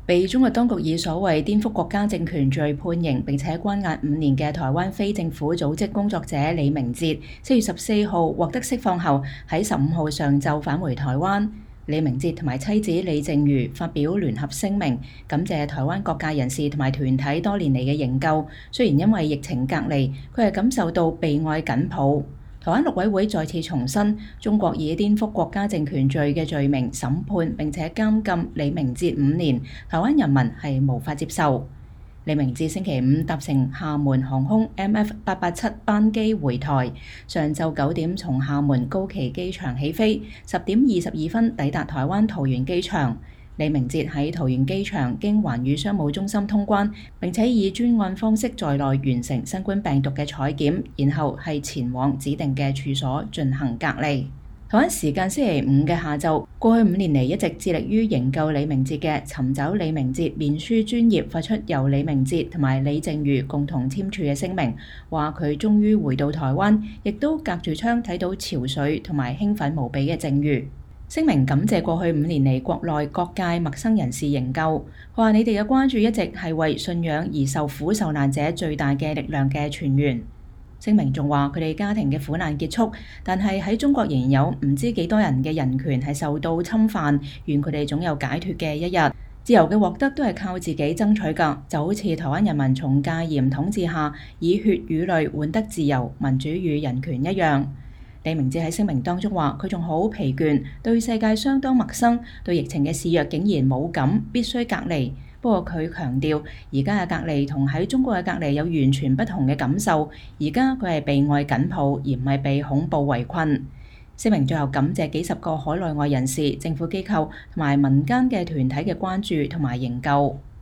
被中國當局以所謂顛覆國家政權罪判刑並且關押5年嘅台灣非政府組織工作者李明哲，4月14號獲得釋放後，喺15號上晝返回台灣。李明哲同埋妻子李淨瑜發表聯合聲明，感謝台灣各界人士同埋團體多年嚟嘅營救。雖然因為疫情隔離，佢係感受到被愛緊抱。台灣陸委會再次重申，中國以顛覆國家政權罪嘅罪名審判並且監禁李明哲5年，台灣人民係無法接受。李明哲星期五搭乘廈門航空 MF887 班機回台，上晝9點從廈門高崎機場起飛，10點22分抵達台灣桃園機場。李明哲喺桃園機場經環宇商務中心通關，並且以專案方式在內完成新冠病毒嘅採檢，然後係前往指定嘅處所進行隔離。台灣時間星期五嘅下晝，過去5年嚟一直致力於營救李明哲嘅尋找李明哲面書專頁發出由李明哲同埋李淨瑜共同簽署嘅聲明，話佢終於回到台灣，亦都隔住窗睇到潮水同埋興奮無比嘅淨瑜。聲明感謝過去5年嚟國內各界陌生人士營救，話你哋嘅關注一直係為信仰而受苦受難者最大嘅力量嘅泉源。聲明仲話佢哋家庭嘅苦難結束，但係喺中國仍然有唔知幾多人嘅人權係受到侵犯，願佢哋總有解脫嘅一日。自由嘅獲得都係靠自己爭取㗎，就好似台灣人民從戒嚴統治下以血與淚換得自由、民主與人權一樣。李明哲喺聲明當中話：佢仲好疲倦，對世界相當陌生，對疫情嘅肆虐竟然冇感，必須隔離。不過佢強調，而家嘅隔離同喺中國嘅隔離有完全不同嘅感受。而家佢係被愛緊抱，而唔係被恐怖圍困。聲明最後感謝幾十個海內外人士、政府機構同埋民間嘅團體嘅關注同埋營救。